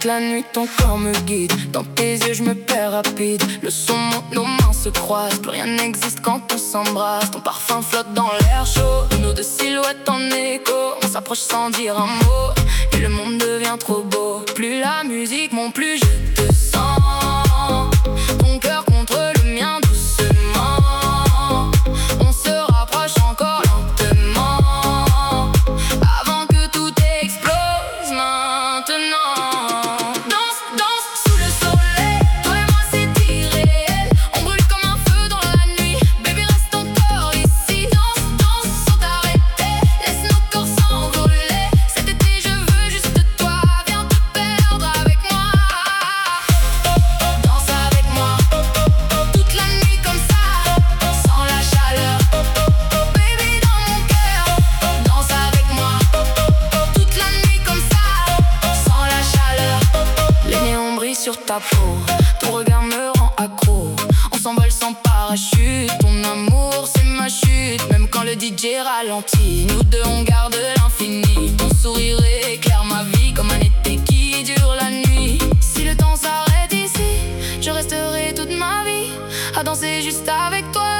Toute la nuit ton corps me guide, dans tes yeux je me perds rapide. Le son monte, nos mains se croisent, plus rien n'existe quand on s'embrasse. Ton parfum flotte dans l'air chaud, nos deux silhouettes en écho. On s'approche sans dire un mot, et le monde devient trop beau. Plus la musique monte, plus je te sens. Ton cœur contre le mien doucement. On se rapproche encore lentement, avant que tout explose maintenant. Danse, danse sous le soleil, toi et moi c'est irréel. On brûle comme un feu dans la nuit, baby reste encore ici. Danse, danse sans t'arrêter, laisse nos corps s'envoler. Cet été je veux juste toi, viens te perdre avec moi. Danse avec moi, toute la nuit comme ça, sans la chaleur, baby dans mon cœur. Danse avec moi, toute la nuit comme ça, sans la chaleur. Les néons brillent sur ta peau, ton regard me rend accro. On s'envole sans parachute, ton amour c'est ma chute. Même quand le DJ ralentit, nous deux on garde l'infini. Ton sourire éclaire ma vie comme un été qui dure la nuit. Si le temps s'arrête ici, je resterai toute ma vie à danser juste avec toi.